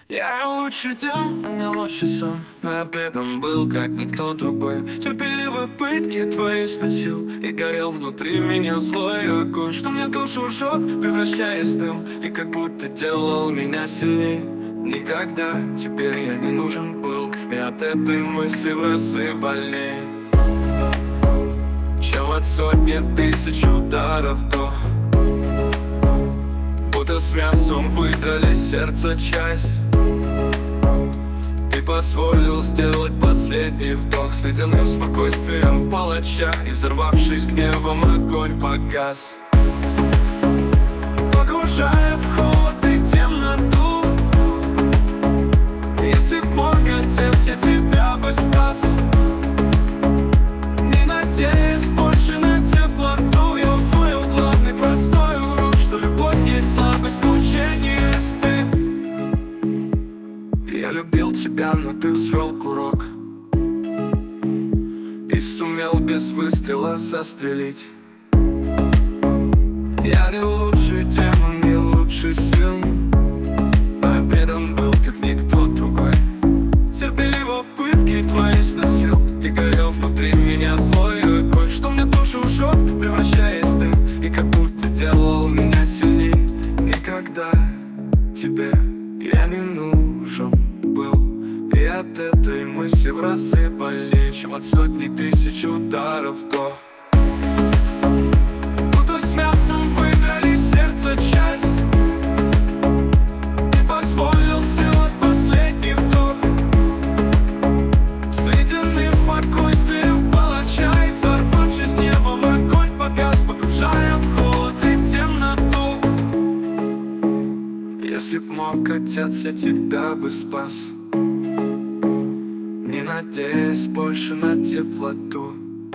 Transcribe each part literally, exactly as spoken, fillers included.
Я лучше день, у меня лучший сон. Но я при этом был как никто другой. Терпеливо пытки твои сносил, и горел внутри меня злой огонь, что мне душу жжет, превращаясь в дым, и как будто делал меня сильней. Никогда теперь я не нужен был, и от этой мысли в разы больней, чем от сотни тысяч ударов до. Будто с мясом выдрали сердце часть. Ты позволил сделать последний вдох с ледяным спокойствием палача, и, взорвавшись гневом, огонь погас, погружая в холод и темноту. Если б мог, отец, я тебя бы спас, не надеясь больше на теплоту. Я усвоил главный простой урок, что любовь есть слабость, мучение, стыд. Я любил тебя, но ты взвел курок и сумел без выстрела застрелить. Я не лучший демон, не лучший сын, но я предан был, как никто другой. Терпеливо пытки твои сносил, и горел внутри меня злой огонь, что мне душу жжет, превращаясь в дым, и как будто делал меня сильней. Никогда тебе я не нужен был, и от этой мысли в разы больнее, чем от сотни тысяч ударов до. Будто с мясом выдрали сердце часть. Ты позволил сделать последний вдох с ледяным спокойствием палача, и, взорвавшись гневом, огонь погас, погружая в холод и темноту. Если б мог, отец, я тебя бы спас, не надеясь больше на теплоту.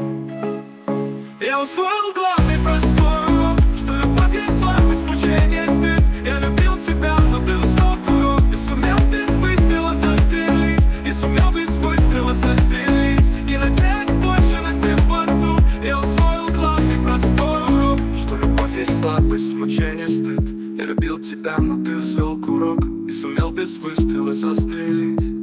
Я усвоил главный простой урок, что любовь есть слабость, мучение, стыд. Я любил тебя, но ты уснул курок, и сумел без выстрела застрелить, и сумел без выстрела застрелить, не надеясь больше на теплоту. Я усвоил главный простой урок, что любовь есть слабость, мучение, стыд. Я любил тебя, но ты взвел курок, и сумел без выстрела застрелить.